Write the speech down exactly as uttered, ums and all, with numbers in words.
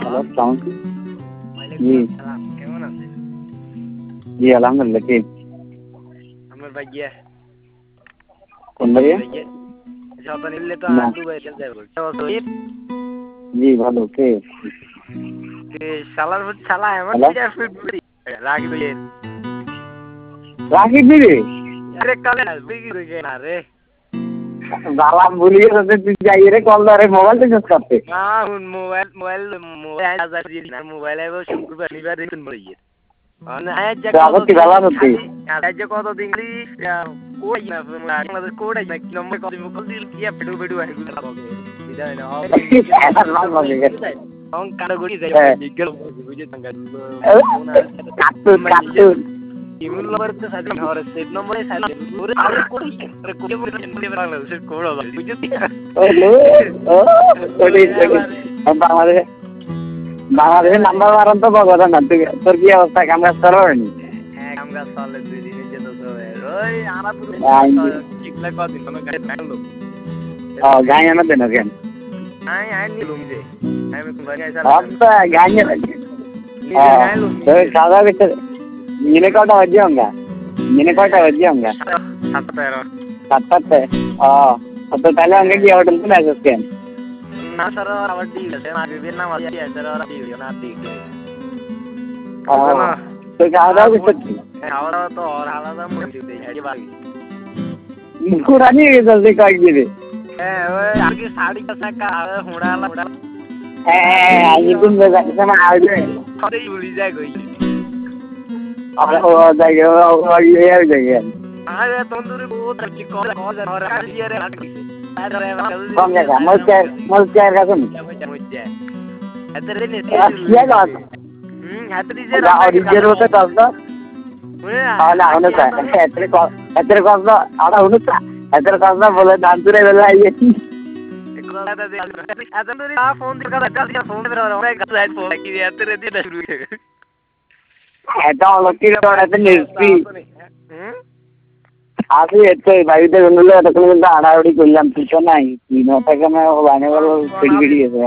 Hello, আসসালামু আলাইকুম। ওয়ালাইকুম জি, আসসালাম। কেমন আছেন? জি আলহামদুলিল্লাহ। কে? আমার ভাইয়া। কোন ভাইয়া? ভাইয়া যখন এলে তো না, আর দুবাই চলে যাবো। তো শহীদ জি ভালো। কে? কে শালার ভূত শালা এমন হ্যালো, বিরাট ফিট বডি রাগি ভাইয়ের। রাকিব দিদি? আরে কালে না বিগি হয়ে না রে। বালা ভুলিয়ে যাচ্ছে তুই যাই রে কল ধরে মোবাইল থেকে করতে। না হুন মোবাইল মোবাইল মোবাইল হাজার দিয়ে না মোবাইল আইবো শুক্রবার শনিবার দিন বড়িয়ে। অন আজ যে তো কত আবার তুই দিন ভালো আছিস? খালি আজ যে কত দিন খালি কই না বাংলাদেশ কোড়াই না কি নম্বর কত মুকল দিল কি পেডু পেডু আই গুলা হবে বিদায় না হবে এখন ভালো লাগে গেছে। অং কারো গড়ি যাই হ্যাঁ। নিগল বুঝে তাঙ্গা কার্টুন কার্টুন। ইমুল নম্বর তো সাথে হরে সেট নম্বরে সাইলে ওরে আরে কোড়ি আরে কোড়ি বলে নিয়ে বাংলাদেশের কোড়া বুঝে ওলো ও ওরে বাংলাদেশ বাংলাদেশের নাম্বার মারান তো বগদা না তুই তোর কি অবস্থা কাম কাজ করবি? হ্যাঁ কাম কাজ চলে দুই দিনের জন্য তো ওই আমরা পুরো ঠিকলা কদিন কোনো গাড়ি থাকলো ও গায়ে না দেন কেন? আই আই নিলুম যে আমি কোন গাড়ি আইসা আচ্ছা গায়ে নিজে গাইলুম তো খাওয়া গেছে মিনে কটা বাজে হোঙ্গা মিনে কটা বাজে হোঙ্গা সাত তেরো সাতটাতে ও তো তাহলে আমাকে কি হোটেল पे আসছিস কেন? না স্যার আবার দি গেছে না বিবির নাম আছে স্যার আর দি না দি ও তো খাওয়া দাওয়া করছিস? খাওয়া দাওয়া তো আর আলাদা মুড়ি দিতে হেডি বাড়ি কুরানি জলদি কয়েক দিবে হ্যাঁ ওই আগে শাড়ি কাঁচা হুড়া হুড়া হ্যাঁ আজ দিন বেজাতে না আইবে সরে ভুলি যায় কই আর ও জায়গা ও ইয়ে জায়গা আরে তন্দুরি বহুত কি কল কল আর কালিয়ারে লাগি আরে কম জায়গা মলচার মলচার কাছে এতরে নে কিয়া গাছ হুম এতরে যে অরিজিনাল হতে কাজ না না হলো স্যার এতরে এতরে কাজ না আড়া হলো স্যার এতরে কাজ না বলে ধান তুলে বেলা আইছি এতরে আ ফোন দিকা কাজ ফোন করে ওরা গাছ আই ফোন কি এতরে দিয়ে শুরু এটা হলো কি ওটাতে নির্সি হুম আসি এত বাড়িতে গেলে এতক্ষণ কিন্তু আড়াআড়ি করলাম কিছু নাই তিন টাকা না বানে বলো পিড়ি পিড়ি গেছে